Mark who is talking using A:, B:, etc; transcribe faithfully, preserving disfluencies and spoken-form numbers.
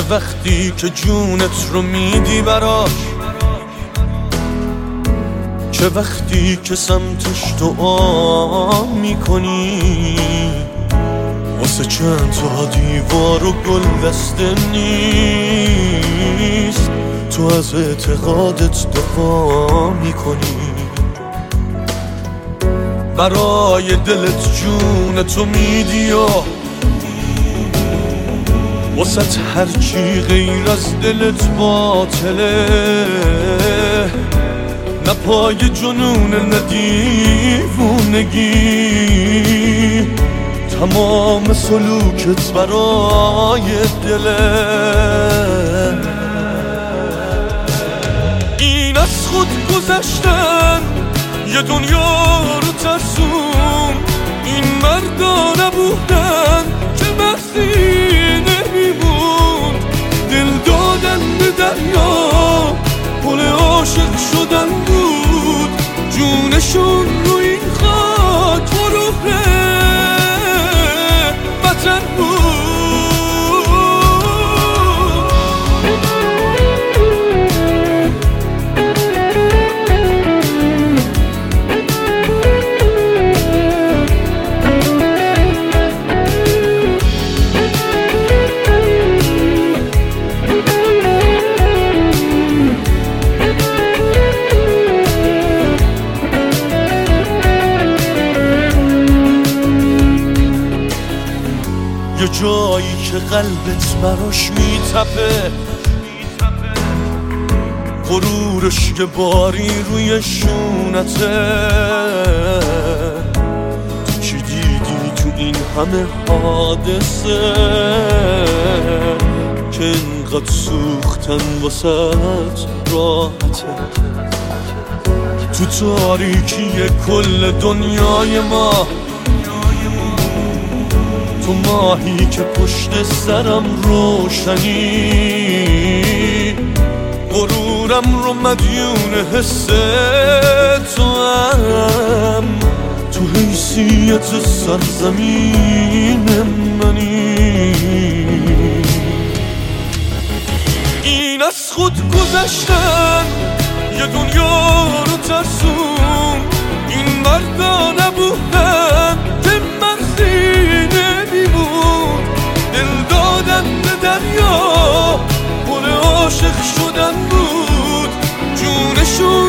A: وقتی که جونت رو میدی براش، چه وقتی که سمتش دعا میکنی، واسه چند تا دیوار و گل دسته نیست، تو از اعتقادت دفاع میکنی. برای دلت جونتو میدی و واسه هرچی غیر از دلت باطله، نه پای جنون نه دیوونگی، تمام سلوکت برای دله. این از خود گذشتن یه دنیا رو ترسون، این مردا نبودن که بحثی نمیمون، دل دادن به دریا پل عاشق شدن بود، جونشون رو این خاک فروغ وطن بود. یه جایی که قلبت براش میتپه، غرورش یه باری روی شونته، تو چی دیدی تو این همه حادثه که اینقدر سوختن واسه راحته؟ تو تاریکی کل دنیای ما، تو ماهی که پشت سرم روشنی، غرورم رو مدیون حس تو هم، تو حیثیت سرزمین منی. این از خود گذشتن یه دنیا رو ترسون، این مردا نبودن که مرزی نمیمون، دل دادن به دریا پل عاشق شدن بود، جونشون